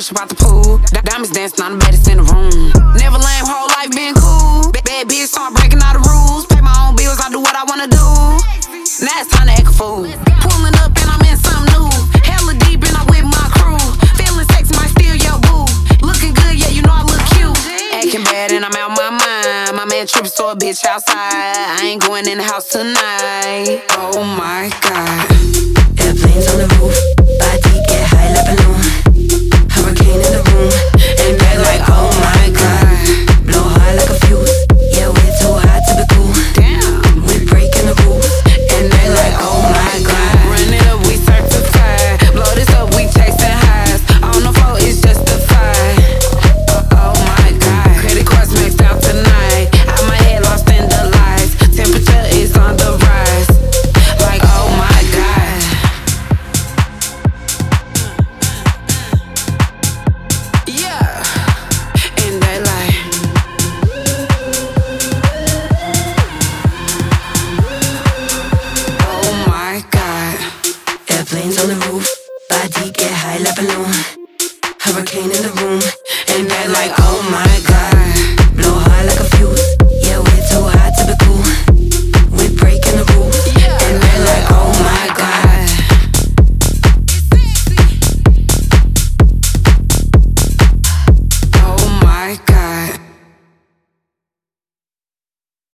fresh about the pool. Diamonds dancing on the baddest in the room. Never lame, whole life been cool. Bad bitch, so I'm breaking all the rules. Pay my own bills, I do what I wanna do. Now it's time to act a fool. Pulling up and I'm in something new. Hella deep and I'm with my crew. Feeling sexy, might steal your boo. Looking good, yeah, you know I look cute. Acting bad and I'm out my mind. My man tripping, so a bitch outside. I ain't going in the house tonight. Oh my God. Airplanes on the roof, body get high like balloon. Hurricane in the room, and they like, oh my God. Blow hard like a fuse, yeah, we're too hot to be cool. Damn, we're breaking the rules, and they like, oh my God. Run it up, we certified. Blow this up, we chasing highs. On the floor, it's justified. Oh my God, credit cards maxed out tonight. Out my head, lost in the lights. Temperature is on the rise. Like, oh my God. Yeah, and they like, oh my God. Airplanes on the roof.